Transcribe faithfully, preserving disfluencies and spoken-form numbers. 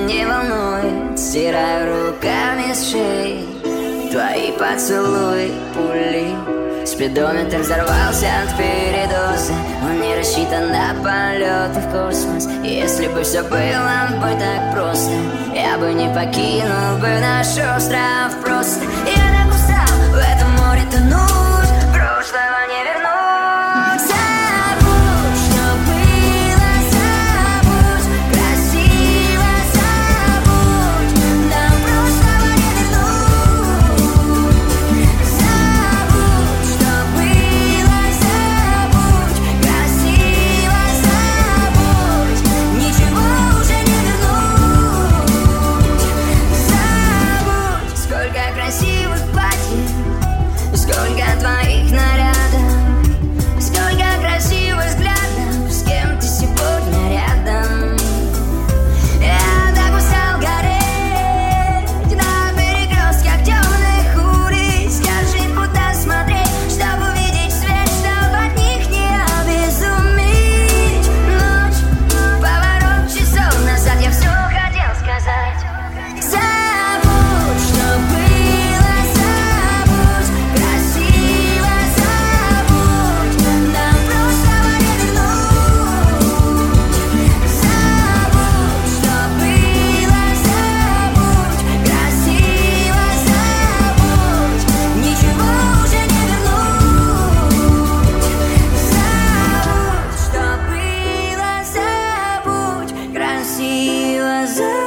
не волнует. Стираю руками с шеи твои поцелуи, пули. Спидометр взорвался от передоза. Он не рассчитан на полеты в космос. Если бы все было бы так просто, я бы не покинул бы наш остров просто. Я так устал в этом море тонуть, прошлого не вернуть. Забудь, что было, забудь, красиво забудь, нам прошлого не вернуть. Забудь, что было, забудь, красиво забудь, ничего уже не вернуть. Забудь, сколько красивых платьев, сколько твоих нарядов, сколько красивых взглядов, с кем ты сегодня рядом. Я так устал гореть на перекрестках темных улиц. Скажи, куда смотреть, чтобы увидеть свет, чтобы от них не обезуметь. Ночь, поворот часов назад, я все хотел сказать. Забудь, что было, забудь, красиво забудь, нам прошлого не вернуть. Забудь, что было, забудь, красиво забудь, ничего уже не вернуть. Забудь, что было, забудь, красиво забудь.